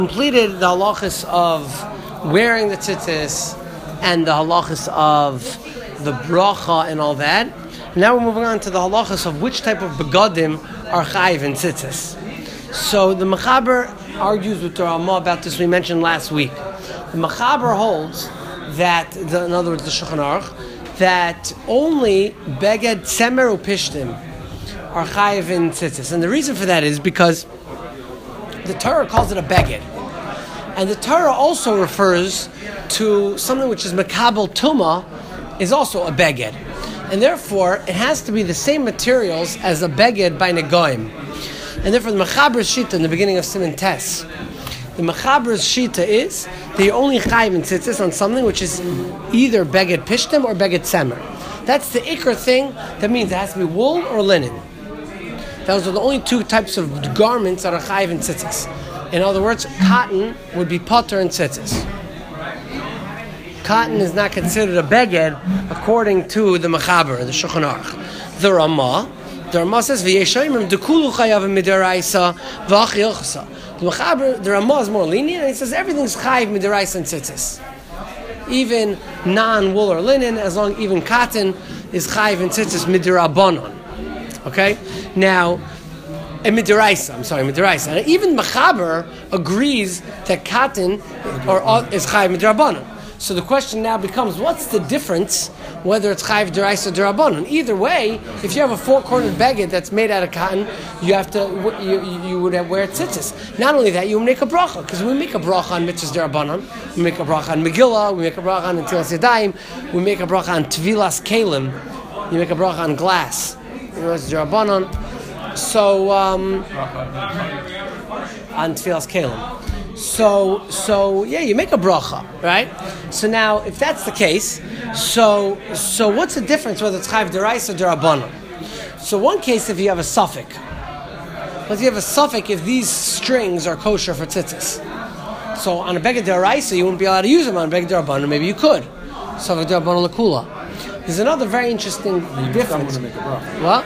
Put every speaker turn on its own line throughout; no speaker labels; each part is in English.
Completed the halachas of wearing the tzitzis and the halachas of the bracha and all that. Now we're moving on to the halachas of which type of begadim are chayiv in tzitzis. So the Mechaber argues with the Ramah about this we mentioned last week. The Mechaber holds that, in other words, the Shulchan Aruch, that only beged tzemer upishtim are chayiv in tzitzis. And the reason for that is because the Torah calls it a beged. And the Torah also refers to something which is makabel tuma, is also a beged. And therefore, it has to be the same materials as a beged by negoim. And therefore, the Mechaber's Shita in the beginning of Siman Tes, the Mechaber's Shita is that you only chayiv in tzitzis on something which is either beged pishtim or beged tzemer. That's the ikr thing. That means it has to be wool or linen. Those are the only two types of garments that are chayiv in tzitzis. In other words, cotton would be potter in tzitzis. Cotton is not considered a beged according to the Mechaber, the Shulchan Aruch. The Ramah says, "V'yeshayimim dekulu chayavim midaraisa v'achi ilchasa." The Mechaber, the Ramah is more lenient, and he says everything's chayiv midaraisa in tzitzis. Even non-wool or linen, even cotton is chayiv in tzitzis midirabanon. Okay, now. Midiraisa. And even Mechaber agrees that cotton is chayiv midrabanan. So the question now becomes, what's the difference whether it's chayiv deraisa or derabanan? Either way, if you have a four-cornered beged that's made out of cotton, you have to you would wear tzitzis. Not only that, you make a bracha, because we make a bracha on mitzvahs derabanan, we make a bracha on Megillah, we make a bracha on Netilas Yadayim, we make a bracha on Tvilas Kalim, you make a bracha on glass. You know, it's derabanan. So on Tfilas Kalim. So yeah, you make a bracha, right? So now, if that's the case, so what's the difference whether it's chayiv deraisa or derabanan? So one case, if you have a suffix, if these strings are kosher for tzitzis. So on a beged deraisa, you wouldn't be allowed to use them. On a beged derabanan, maybe you could. Suffix derabanan lakula. There's another very interesting difference. What?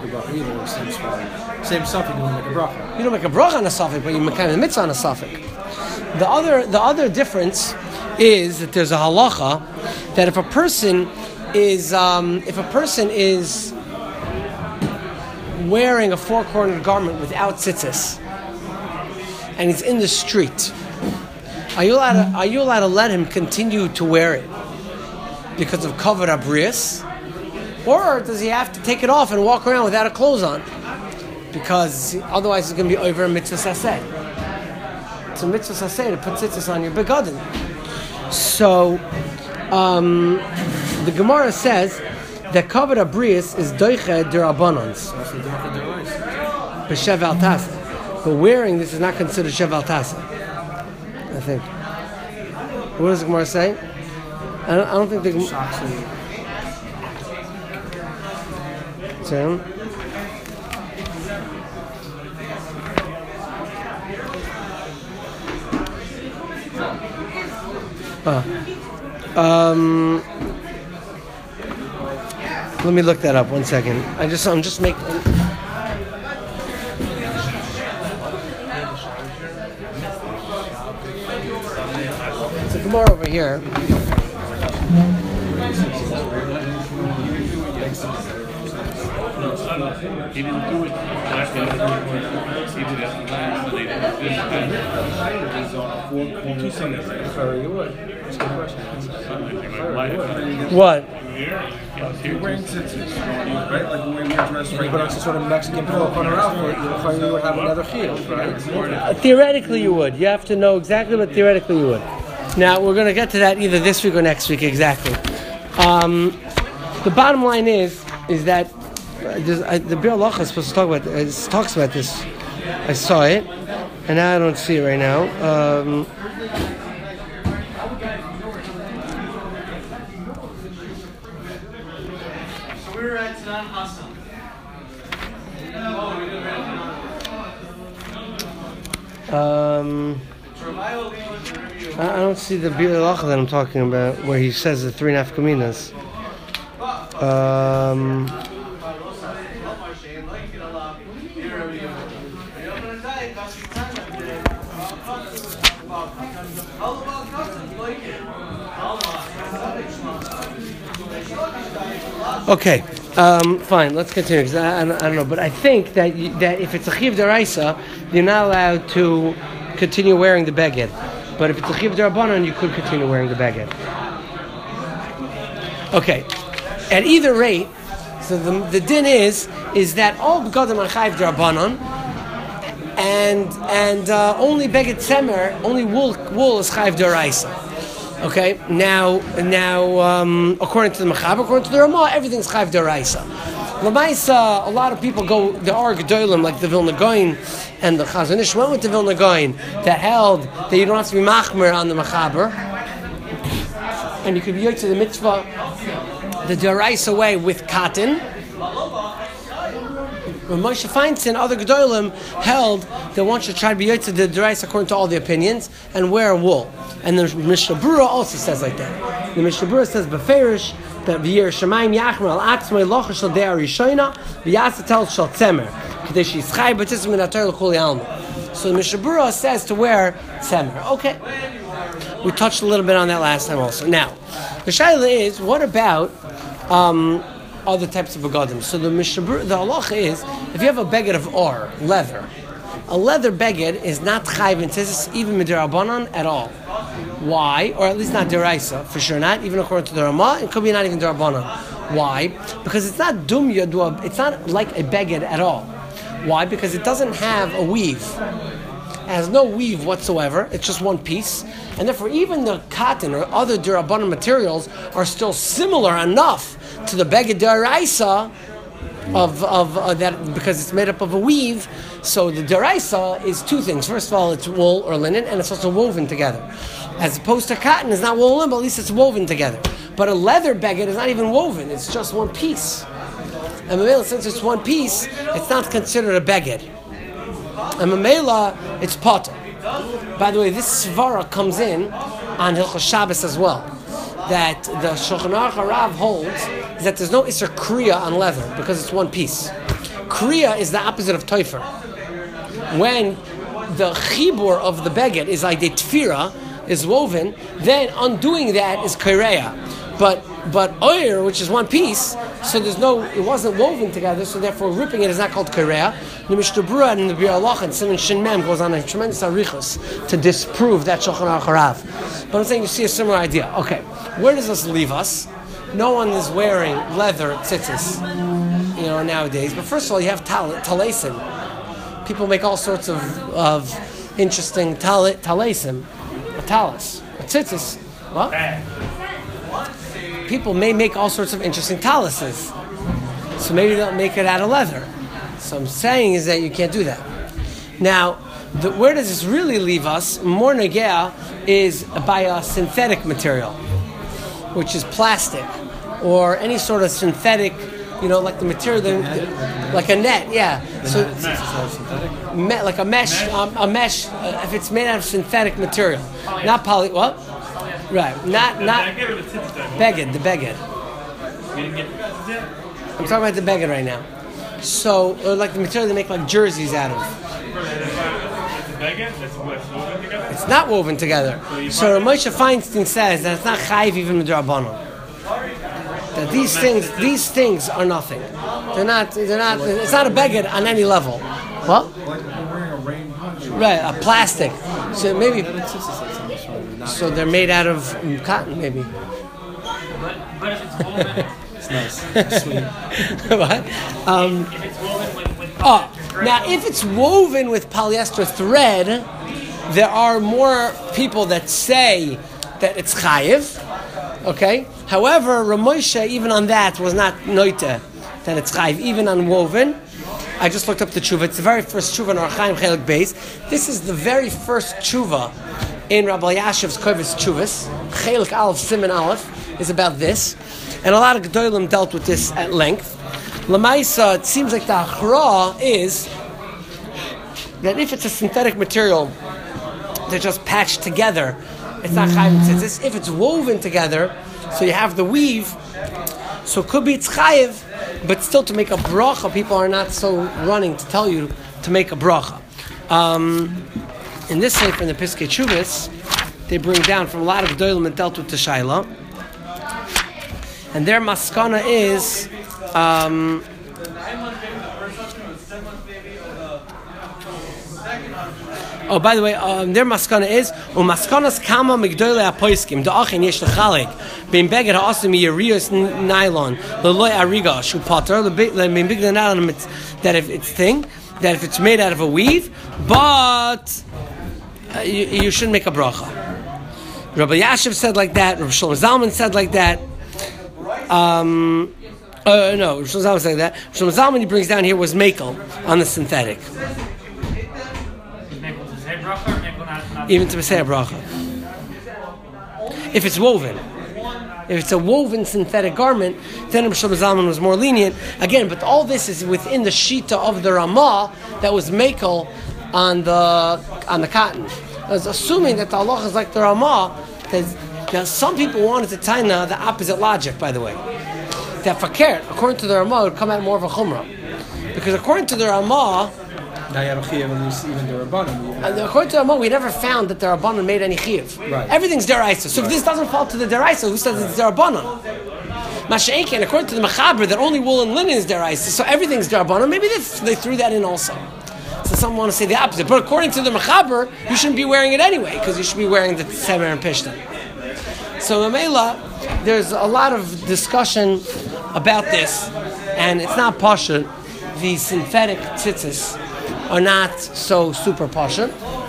Same suffix, you don't make a bracha.
You don't make a bracha on a suffix, but you make a mitzvah on a suffix. The other difference is that there's a halacha that if a person is wearing a four-cornered garment without tzitzis and he's in the street, are you allowed to let him continue to wear it because of kavod abrius, or does he have to take it off and walk around without a clothes on? Because otherwise it's going to be over a mitzvah saseh. It's a mitzvah saseh to put tzitzis on your begadim. So the Gemara says that kavod abrius is doiche derabbanans. B'shev al tasa. But wearing this is not considered shev al tasa, I think. What does the Gemara say? I don't think the Gemara... Let me look that up 1 second. I'm just making. It's a Gemara over here.
He didn't do it last year. He did it last year.
What?
You're wearing tzitzis, right? Like the way we dress right now. But it's a sort of Mexican four-corner outfit. You would have another chiyuv, right?
Theoretically, you would. You have to know exactly, but theoretically, you would. Now, we're going to get to that either this week or next week, exactly. The bottom line is that the Biur Halacha is supposed to talk about. It talks about this. I saw it, and now I don't see it right now.
We were at Tanan Hassan.
I don't see the Biur Halacha that I'm talking about, where he says the 3.5 kaminas. Okay, fine. Let's continue. 'Cause I don't know, but I think that that if it's a chiv deraisa, you're not allowed to continue wearing the beged. But if it's a chiv derabanan, you could continue wearing the beged. Okay. At either rate, so the din is that all begadim are chayiv derabanan, and only beged tzemer, only wool is chayiv deraisa. Okay, now, according to the Mechaber, according to the Ramah, everything's chayiv deraisa. L'maisa, a lot of people go, there are gedolim like the Vilna Gaon and the Chazon Ish went with the Vilna Gaon that held that you don't have to be machmer on the Mechaber, and you could be to the mitzvah, the deraisa way with cotton. When Moshe Feinstein, other gedolim held that one should try to be yotze the deraisa according to all the opinions and wear wool. And the Mishnah Berurah also says like that. The Mishnah Berurah says beferish that v'yer shemayim yachmer al atzmei locha shel de'ar rishona v'yasatel shel tzemer k'dei sheyischai b'tzis min atar l'chuli alma. So the Mishnah Berurah says to wear tzemer. Okay, we touched a little bit on that last time also. Now, the shaila is, what about other types of begadim? So the Mishnah Berurah, the halacha is, if you have a beged of or leather, a leather beged is not chayiv in tzitzis even midirabanan at all. Why? Or at least not deraisa, for sure not, even according to the Ramah, it could be not even derabanan. Why? Because it's not dum yadua, it's not like a beged at all. Why? Because it doesn't have a weave. It has no weave whatsoever, it's just one piece, and therefore even the cotton or other derabanan materials are still similar enough to the beged deraisa of that, because it's made up of a weave. So the deraisa is two things. First of all, it's wool or linen, and it's also woven together. As opposed to cotton, it's not wool or linen, but at least it's woven together. But a leather beged is not even woven; it's just one piece. And Mamela, since it's one piece, it's not considered a beged. And Mamela, it's potter. By the way, this svara comes in on Hilchos Shabbos as well. That the Shulchan Aruch Harav holds is that there's no Isser Kriya on leather because it's one piece. Kriya is the opposite of Teufer. When the chibur of the beged is like the tefira, is woven, then undoing that is Kireya. But oyer, which is one piece, so it wasn't woven together, so therefore ripping it is not called Kireya. The Mishnah Berurah and the Bir Allah and Simon Shin Mem goes on a tremendous arichos to disprove that Shulchan Aruch Harav. But I'm saying you see a similar idea. Okay, where does this leave us? No one is wearing leather tzitzis, nowadays. But first of all, you have talaisim. People make all sorts of interesting talaisim, a talis, a tzitzis. What? People may make all sorts of interesting talises. So maybe they'll make it out of leather. So I'm saying is that you can't do that. Now, where does this really leave us? More negea is by a synthetic material, which is plastic, or any sort of synthetic, like the material, like a net, yeah. So, like a mesh, if it's made out of synthetic material, not poly, what? Right, not beged, the beged. I'm talking about the beged right now. So, or like the material they make like jerseys out of. It's not woven together. So Moshe Feinstein says that it's not chayiv even midrabanan. That these things are nothing. They're not. It's not a beged on any level. What? Right, a plastic. So maybe. So they're made out of cotton, maybe.
But if it's woven, it's nice, it's sweet.
What? Now if it's woven with polyester thread, there are more people that say that it's chayiv. Okay. However, Ramosha even on that was not noite that it's chayiv, even on woven. I just looked up the tshuva. It's the very first tshuva in Orach Chaim Chelik Beis. This is the very first tshuva in Rabbi Yashiv's Kovis Tshuvas. Chelik Aleph Siman Aleph is about this, and a lot of Gedolim dealt with this at length. Lamaisa, it seems like the achra is that if it's a synthetic material, they're just patched together. It's not chayiv tzitzis. If it's woven together, so you have the weave, so it could be it's chayiv, but still to make a bracha, people are not so running to tell you to make a bracha. in this sefer in the Piskei Teshuvos, they bring down from a lot of Gedolim and dealt with the Shaila. And their maskana is by the way, their maskana is maskanas kama migdolei apoiskim da'achin yesh lechalek bein beged ha'asim yerius nylon leloy ariga shu pater bein beged nylon that if it's made out of a weave, but you shouldn't make a bracha. Rabbi Yashiv said like that. Rabbi Shlomo Zalman said like that. No, Rabbi Shlomo Zalman said like that. Rabbi Shlomo Zalman he brings down here was makel on the synthetic. Even to say a bracha. If it's woven. If it's a woven synthetic garment, then Rabbi Shlomo Zalman was more lenient. Again, but all this is within the shita of the Ramah that was makel on the cotton. I was assuming that the halacha is like the Ramah. Now, some people wanted to taina the opposite logic, by the way. That fakir, according to the Ramah, would come out more of a chumrah. Because according to the Ramah,
now you have a chiyuv, at least even the Rabbanim.
And according to the Ramah, we never found that the Rabbanan made any chiyuv.
Right.
Everything's deraisa. So if this doesn't fall to the deraisa, who says it's derabanan? Masha'enken, according to the Mechaber, that only wool and linen is deraisa, so everything's derabanan. Maybe they threw that in also. So some want to say the opposite. But according to the Mechaber, you shouldn't be wearing it anyway, because you should be wearing the Semer and Pishtan. So Mamela, there's a lot of discussion about this, and it's not pasha. The synthetic tzitzis are not so super pasha.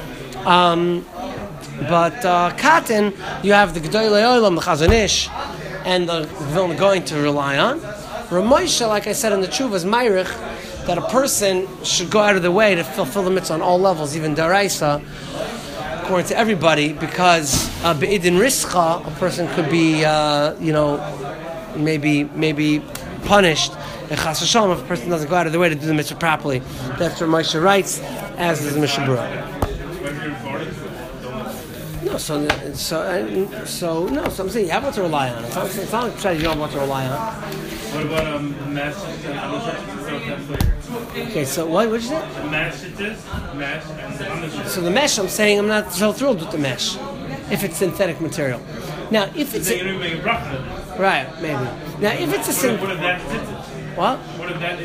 But cotton, you have the Gedolei Olam, the Chazon Ish, and the Vilna going to rely on. Ramosha, like I said in the Tshuva, is Meirich, that a person should go out of the way to fulfill the mitzvah on all levels, even daraisa, according to everybody, because be'idin rischa, a person could be, maybe punished. And chas v'shalom, if a person doesn't go out of the way to do the mitzvah properly. That's what Moshe writes, as does Mishnah Berurah. No, so I'm saying you have what to rely on. It's not like you don't have what to rely on.
What about mesh and undershirts?
Okay, so what did you say?
Mesh and undershirts.
So the mesh, I'm saying I'm not so thrilled with the mesh, if it's synthetic material. Now, if it's right, maybe. Now, if it's a synthetic,
what if that's
what?
What if that is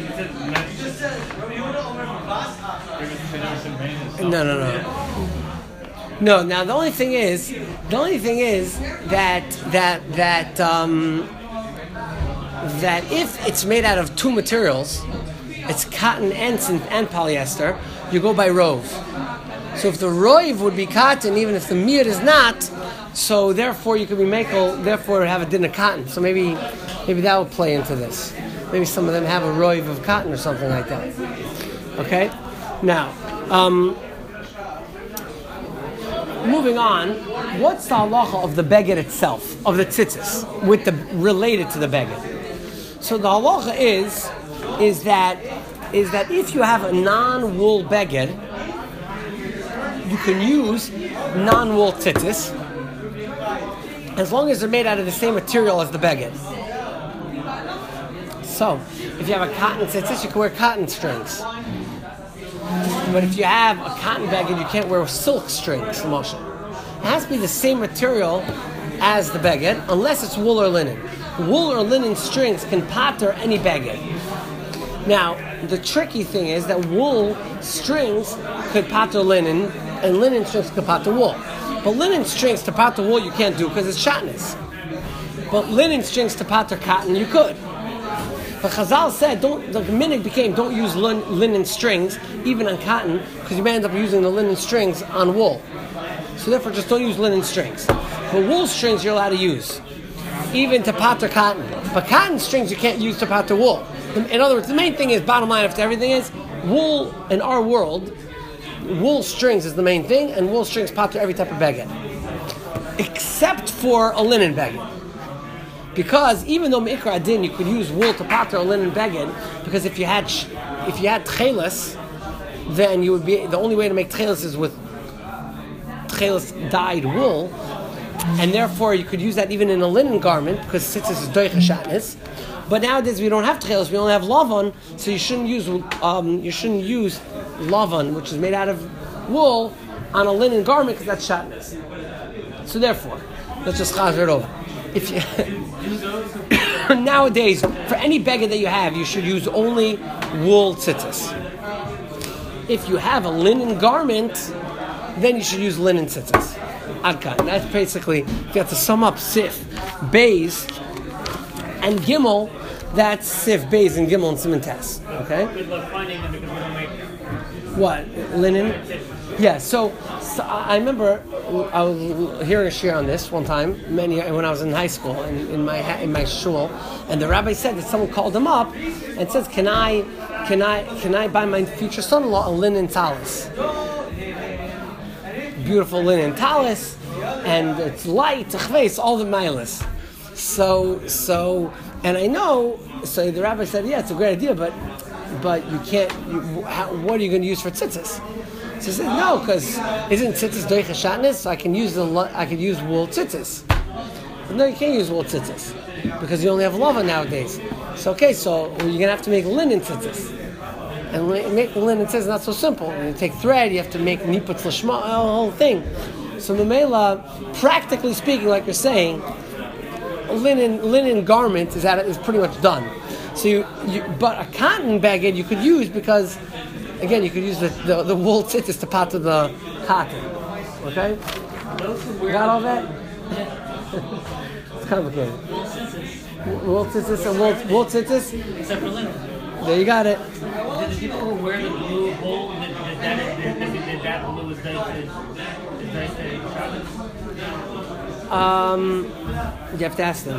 No. No. Now the only thing is that if it's made out of two materials, it's cotton and polyester, you go by rove. So if the rove would be cotton, even if the mir is not, so therefore you could be makel, therefore have a din of cotton. So maybe that would play into this. Maybe some of them have a rove of cotton or something like that. Okay? Now, moving on, what's the halacha of the beged itself, of the tzitzis, related to the beged? So the halacha is that if you have a non-wool beged, you can use non-wool tzitzis as long as they're made out of the same material as the beged. So, if you have a cotton tzitzis, you can wear cotton strings. But if you have a cotton beged, you can't wear silk strings, Moshe. It has to be the same material as the beged, unless it's wool or linen. Wool or linen strings can pater any beged. Now, the tricky thing is that wool strings could pater linen, and linen strings could pater wool. But linen strings to pater wool you can't do because it's shatnez. But linen strings to pater cotton you could. But Chazal said, the minhag became, don't use linen strings, even on cotton, because you may end up using the linen strings on wool. So therefore, just don't use linen strings. But wool strings you're allowed to use, even to pater cotton. But cotton strings you can't use to pater wool. In other words, the main thing is, bottom line after everything is, wool in our world, wool strings is the main thing, and wool strings pater every type of beged. Except for a linen beged. Because even though Me'ikra Adin, you could use wool to pater a linen beged, because if you had tchelis, then you would be, the only way to make tchelis is with tchelis dyed wool, and therefore you could use that even in a linen garment, because tzitzis is doicha shatnez. But nowadays we don't have tchelis, we only have lavan, so you shouldn't use lavan, which is made out of wool, on a linen garment because that's shatnez. So therefore, let's just chazer it over. If you nowadays, for any beggar that you have, you should use only wool tzitzis. If you have a linen garment, then you should use linen tzitzis. Adkan. That's basically, if you have to sum up Sif, Beis, and Gimel, that's Sif, Beis, and Gimel, and Siman Tes. Okay?
Good luck finding them because we don't make them.
What? Linen? Yeah, so I remember I was hearing a shir on this one time, when I was in high school, in my shul, and the rabbi said that someone called him up and says, Can I buy my future son-in-law a linen talis? Beautiful linen talis, and it's light, it's all the milas. So, and I know. So the rabbi said, "Yeah, it's a great idea, but you can't. What are you going to use for tzitzis?" So he said, "No, because isn't tzitzis doicha shatnez? So I can use wool tzitzis." But no, you can't use wool tzitzis because you only have lava nowadays. So you're going to have to make linen tzitzis. And make the linen tzitzis not so simple. You take thread, you have to make niputz lishma, the whole thing. So Mamela, practically speaking, like you're saying, a linen garment is pretty much done. So but a cotton baggage you could use because, again, you could use the wool tzitzis to pot to the cotton. Okay? You got all that? It's complicated. Wool tzitzis and wool tzitzis?
Except for linen.
There you got it.
Did the people who wear the blue wool, that blue is nice to
You have to ask them.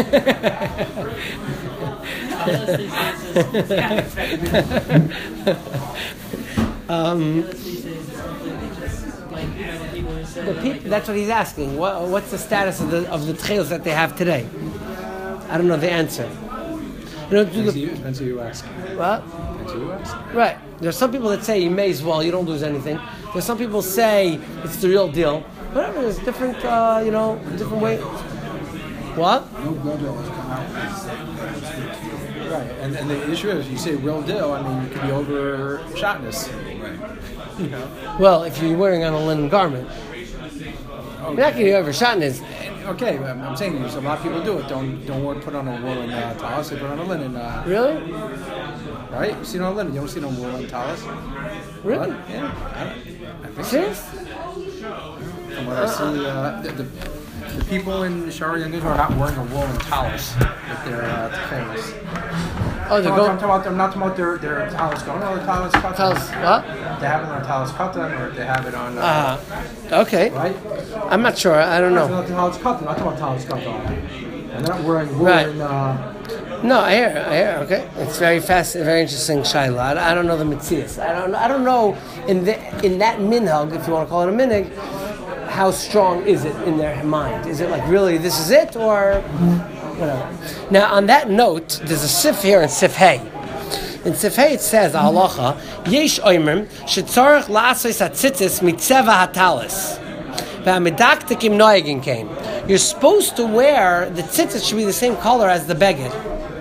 That's what he's asking. What's the status of the tchils that they have today? I don't know the answer.
Depends who you ask.
What?
Depends who you ask.
Right. There's some people that say you may as well, you don't lose anything. There's some people say it's the real deal. Whatever, there's different, different ways. What?
No gadol has come out. Right, and the issue is, you say real deal, I mean, you could be over shatnez. Right. You know?
Well, if you're wearing on a linen garment.
Okay.
You're not going to be over shatnez.
Okay, I'm saying a lot of people do it. Don't put on a woolen talis, they put on a linen.
Really?
Right? You see no linen, you don't see no woolen talis.
Really?
What? Yeah. I think
Serious?
So. From what I see, the people in Shari and Israel are not wearing a woolen talis with their tefillos.
Oh, they're going.
I'm not talking about their talis going. Oh, the talis cut.
Talis what?
They have it on talis katan, or they have it on.
Okay.
Right.
I'm not sure. I don't know.
Not talis katan. Not talking about talis katan. And they're not wearing woolen.
Right. No, I hear. Okay, it's very very interesting, Shaila. I don't know the mitzias. I don't know in that minhag, if you want to call it a minhag, how strong is it in their mind? Is it like really this is it or whatever? Now on that note, there's a sif here in Sif Hey. In Sif Hey it says halacha yesh oimrim shetzarich la'asos hatzitzis mitzeva hatalis v'hamidaktikim noegin came. You're supposed to wear the tzitzis should be the same color as the beged.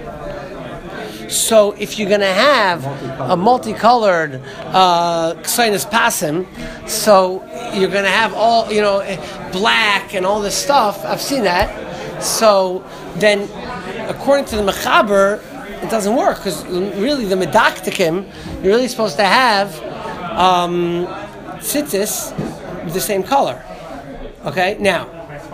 So if you're going to have a multicolored ksainis pasim, so you're going to have all, black and all this stuff. I've seen that. So then, according to the Mechaber, it doesn't work because really the medaktikim, you're really supposed to have tzitzis the same color. Okay, now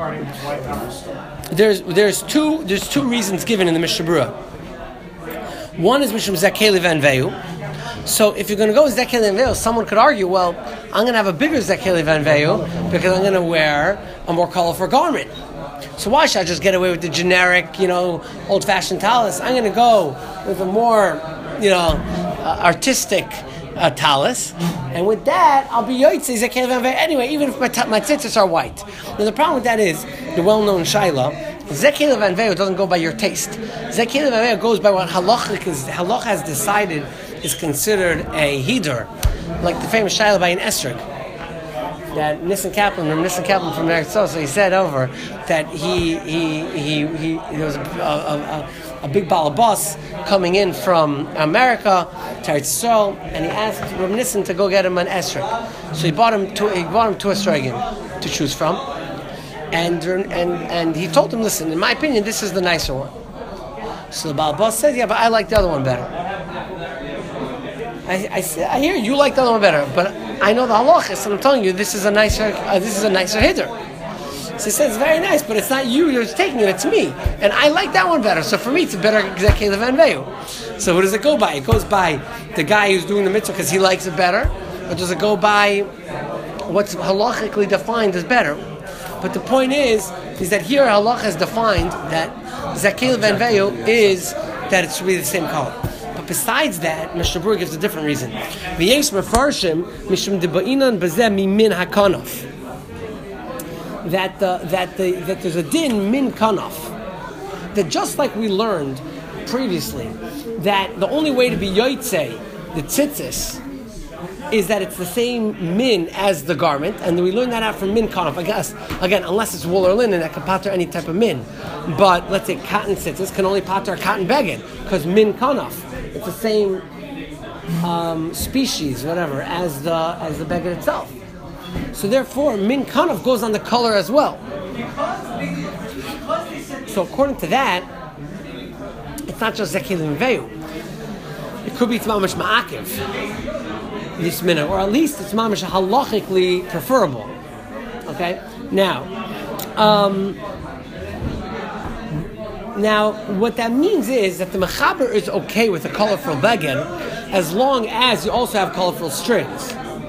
there's two reasons given in the Mishnah Berurah. One is Mishum Zakeli Van Veyu. So if you're going to go with Zakeli Van Veyu, someone could argue, well, I'm going to have a bigger Zakeli Van Veyu because I'm going to wear a more colorful garment. So why should I just get away with the generic, old-fashioned talis? I'm going to go with a more, artistic talis, and with that, I'll be yotzei Zakeli Van Veyu anyway, even if my tzitzis are white. Now the problem with that is the well-known shaila. Zekil Van Veyu doesn't go by your taste. Zekil Van Veyu goes by what Halach has decided is considered a hidur, like the famous shaila by an esrog. That Nissen Kaplan from Eretz Yisrael, so he said over that he there was a a big balabas coming in from America to Eretz Yisrael, and he asked Reb Nissen to go get him an esrog. So he bought him two esrogim to choose from, and he told him, listen, in my opinion, this is the nicer one. So the balabas said, yeah, but I like the other one better. I hear you like the other one better, but I know the halachas, and I'm telling you, this is a nicer hider. So he says, it's very nice, but it's not you who's taking it, it's me. And I like that one better, so for me, it's a better Zakeh Van Veyu. So what does it go by? It goes by the guy who's doing the mitzvah because he likes it better, or does it go by what's halachically defined as better? But the point is that here halach has defined that Zakeh Van Veyu is that it should be the same color. But besides that, Mishnah Berurah gives a different reason. V'yesh mefarshim mishum deba'inan bezeh mimin hakanaf. That there's a din min kanaf. That just like we learned previously, that the only way to be yotzei, the tzitzis, is that it's the same min as the garment, and we learned that out from min kanaf. I guess again, unless it's wool or linen, that can pater any type of min. But let's say cotton tzitzis can only pater cotton beged because min kanaf. It's the same species, whatever, as the beged itself. So therefore, min kanaf goes on the color as well. So according to that, it's not just Zakeh Van Veyu. It could be mamash ma'akiv, this minute, or at least it's mamash halachically preferable. Okay. Now, what that means is that the mechaber is okay with a colorful beged as long as you also have colorful strings.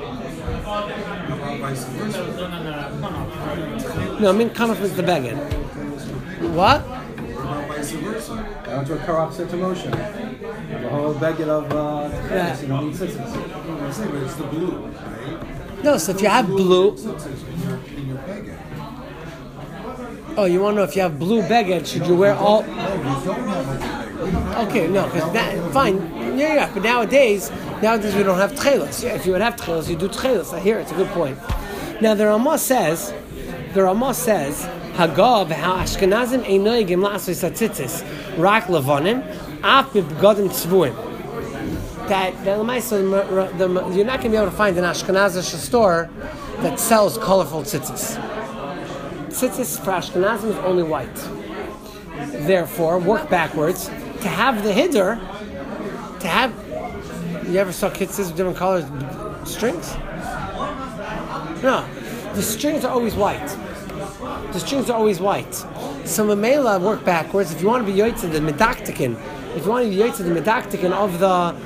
No, min kanaf is the beged. What?
I went to a karach set to motion. The whole beged of you don't need tzitzis. It's the blue, right?
No, so if you have blue.
In your beged.
Oh, you want to know if you have blue beged, should you wear all? Okay, no, because that fine. Yeah. But nowadays we don't have tchelos. Yeah, if you would have tchelos, you do tchelos. I hear it's a good point. Now the Ramah says, Hagav ha'ashkenazim einoigim la'asoi satzitzis rak levanim af b'bgadim tzvuim. That you're not going to be able to find an Ashkenazish store that sells colorful tzitzis. Tzitzis for Ashkenazim is only white. Therefore, work backwards. To have the hiddur, you ever saw tzitzis with different colors, strings? No, the strings are always white. So Mamela, work backwards. If you want to be yotzei the medaktikin, if you want to be yotzei the medaktikin of the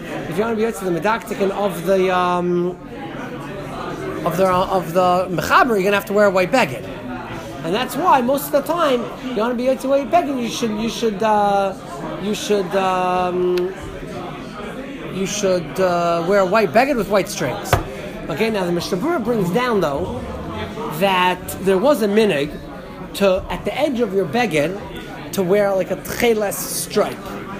mechaber, you're gonna have to wear a white beged, and that's why most of the time you want to be yotzei white beged. You should wear a white beged with white strings. Okay, now the Mishnah Berurah brings down though that there was a minig to at the edge of your beged to wear like a tcheles stripe.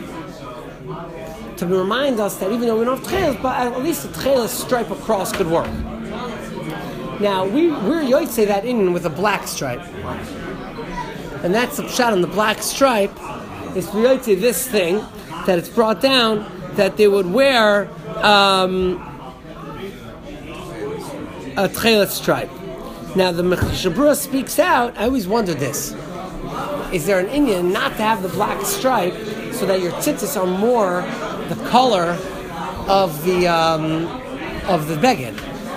To remind us that even though we don't have tcheles, but at least a tcheles stripe across could work. Now we're yotzei that in with a black stripe, and that's the pshat on the black stripe. Is yotzei this thing that it's brought down that they would wear a tcheles stripe. Now the Mishnah Berurah speaks out. I always wondered this: is there an Indian not to have the black stripe so that your tzitzis are more the color of the beged?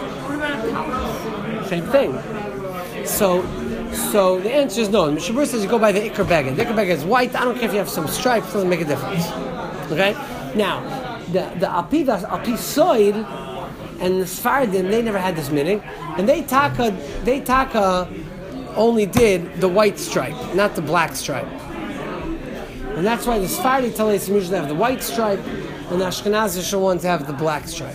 Same thing. So the answer is no. The Mishnah Berurah says you go by the ikar beged. The ikar beged is white. I don't care if you have some stripes; it doesn't make a difference. Okay. Now the api soid. And the Sfardim, they never had this minig, and they taka only did the white stripe, not the black stripe. And that's why the Sfardi Talaisim usually have the white stripe, and the Ashkenazish ones have the black stripe.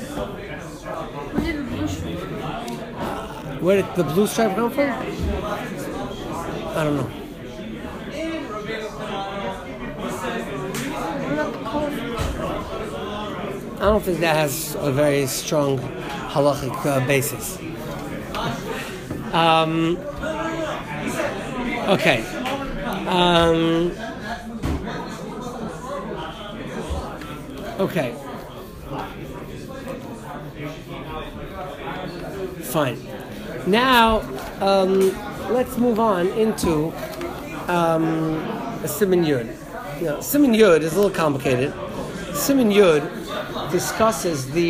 Where did the blue stripe come from? I don't know. I don't think that has a very strong halachic basis. Okay. Okay. Fine. Now, let's move on into a Siman Yud. Now, Siman Yud is a little complicated. Siman Yud discusses the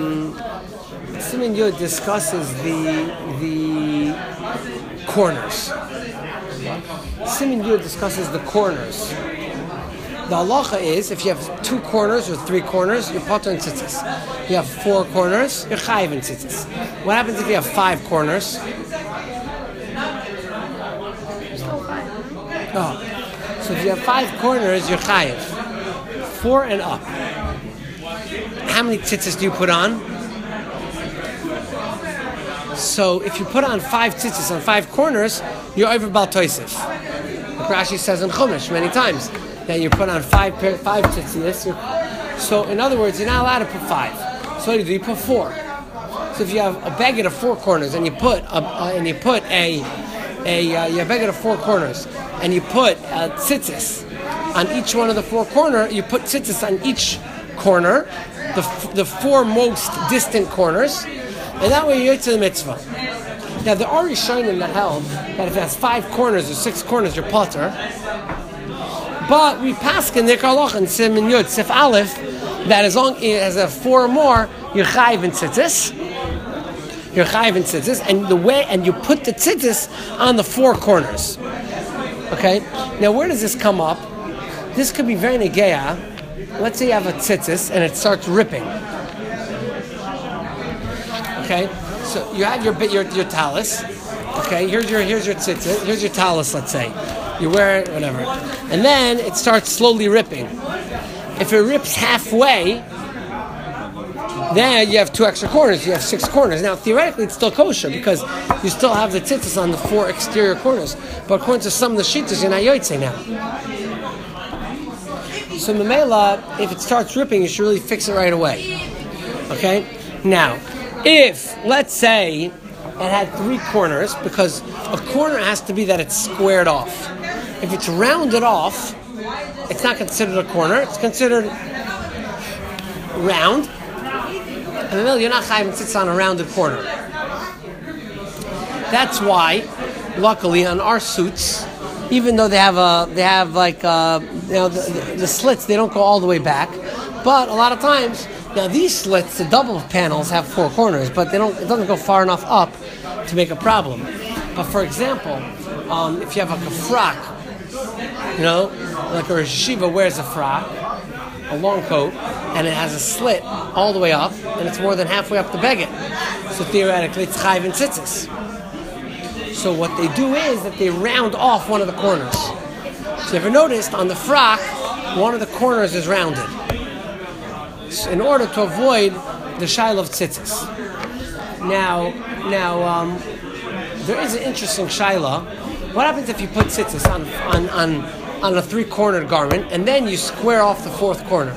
corners. Siman Yud discusses the corners. The halacha is, if you have 2 corners or 3 corners, you're potter in tzitzis. You have 4 corners, you're chayiv in tzitzis. What happens if you have 5 corners? Oh. So if you have 5 corners, you're chayiv. 4 and up. How many tzitzis do you put on? So if you put on 5 tzitzis on 5 corners, you're over Bal Tosef. Like Rashi says in Chumash many times. That you put on 5 tzitzis. So in other words, you're not allowed to put 5. So what do? You put 4. So if you have a baguette of 4 corners and you put a baguette of 4 corners and you put tzitzis on each one of the 4 corners, you put tzitzis on each corner, the 4 most distant corners, and that way you're to the mitzvah. Now there are Rishonim that held that if it has 5 corners or 6 corners, you're potter. But we paskin the Karloch and Siman Yud Sif Aleph that as long as it has 4 or more, you're chayiv in tzitzis. You're chayiv in tzitzis, and you put the tzitzis on the 4 corners. Okay. Now where does this come up? This could be very negeya. Let's say you have a tzitzis and it starts ripping. Okay. So you have your talus. Okay. Here's your tzitzis. Here's your talus. Let's say. You wear it, whatever. And then it starts slowly ripping. If it rips halfway, then you have 2 extra corners. You have 6 corners. Now, theoretically, it's still kosher because you still have the tzitzis on the 4 exterior corners. But according to some of the shittas, you're not yotzei now. So, memela, if it starts ripping, you should really fix it right away. Okay? Now, if, let's say, it had 3 corners, because a corner has to be that it's squared off. If it's rounded off, it's not considered a corner. It's considered round. And you're not chayiv sits on a rounded corner. That's why, luckily, on our suits, even though they have the slits, they don't go all the way back. But a lot of times, now these slits, the double panels have 4 corners, but it doesn't go far enough up to make a problem. But for example, if you have like a frock, like a yeshiva wears a frock, a long coat, and it has a slit all the way up, and it's more than halfway up the beged. So theoretically, it's chayiv in tzitzis. So what they do is that they round off one of the corners. So you ever noticed on the frock, one of the corners is rounded, in order to avoid the shaila of tzitzis. Now, there is an interesting shaila. What happens if you put tzitzis on a 3-cornered garment and then you square off the 4th corner?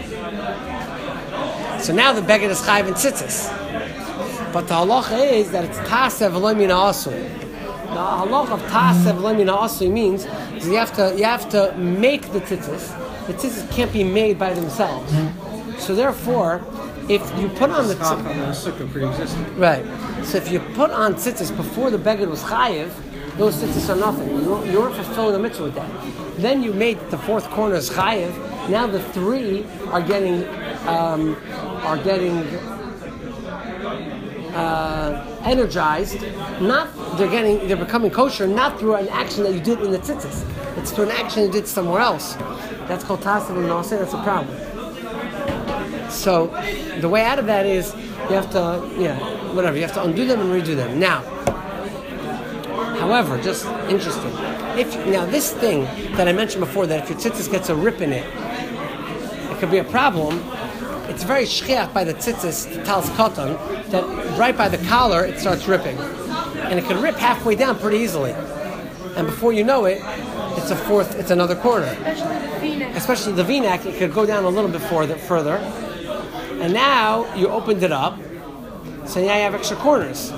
So now the beged is chayiv in tzitzis. But the halacha is that it's tasev v'lo min ha'asui. The halacha of tasev v'lo min ha'asui means you have to make the tzitzis. The tzitzis can't be made by themselves. So therefore, if you put on the tzitzis, right. So if you put on tzitzis before the beged was chayiv, those tzitzis are nothing. You weren't fulfilling the mitzvah with that. Then you made the 4th corner as chayiv. Now the 3 are getting energized. They're becoming kosher not through an action that you did in the tzitzis. It's through an action you did somewhere else. That's called tasav and nasa. That's a problem. So the way out of that is you have to, you have to undo them and redo them. Now, however, just interesting. Now this thing that I mentioned before, that if your tzitzis gets a rip in it, it could be a problem. It's very shchiach by the tzitzis, the talis katan, that right by the collar it starts ripping, and it can rip halfway down pretty easily. And before you know it, it's another corner. Especially the V-neck, it could go down a little bit further. And now you opened it up, so now you have extra corners.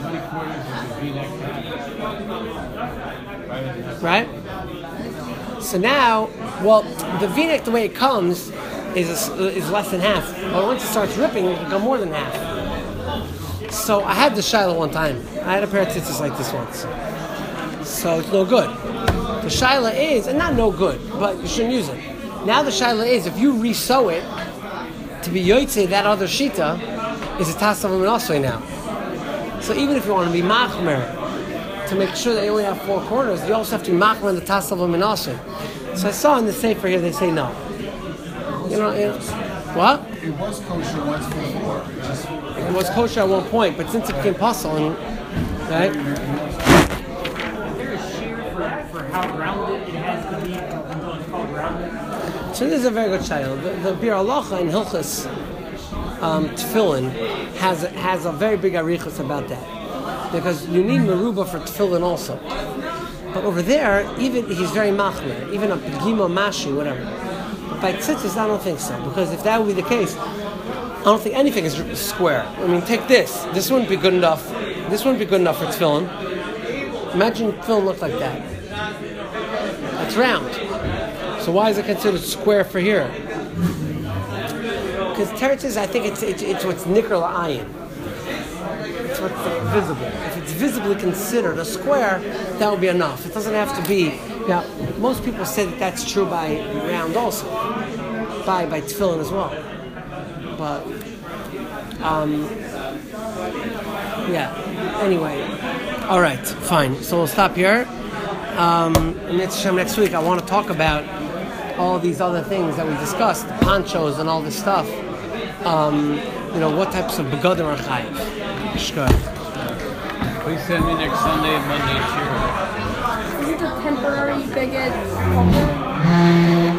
Right? So now, the V-neck, the way it comes, is less than half. But once it starts ripping, it can become more than half. So I had the shaila one time. I had a pair of tzitzis like this once. So it's no good. The shaila is, and not no good, but you shouldn't use it. Now the shaila is, if you re-sew it, to be yotzei, that other shita is a tasav v'minasoi now. So even if you want to be machmer, to make sure that you only have 4 corners, you also have to be machmer in the tasav v'minasoi. So I saw in the sefer here, they say no. What?
It was kosher once before.
It was kosher at one point, but since it became pasul, right?
Is there a shear for how rounded it has to be until it's called rounded?
So this is a very good child. The Bir Halacha in Hilchos Tefillin has a very big arichos about that, because you need meruba for Tefillin also. But over there, even he's very machmer, even a pegima mashi, whatever. But by tzitzis, I don't think so, because if that would be the case, I don't think anything is square. I mean, take this. This wouldn't be good enough. This wouldn't be good enough for Tefillin. Imagine Tefillin looked like that. It's round. So why is it considered square for here? Because teretz is, I think it's what's nikr la'ayin. It's what's visible. If it's visibly considered a square, that would be enough. It doesn't have to be. Now, most people say that that's true by round also, by tefillin as well. But yeah. Anyway, all right, fine. So we'll stop here. Next week, I want to talk about all these other things that we discussed, ponchos and all this stuff. What types of begadim are chayiv. Shkar.
Please send me next Sunday and Monday, sure.
Is it a temporary bigot cover?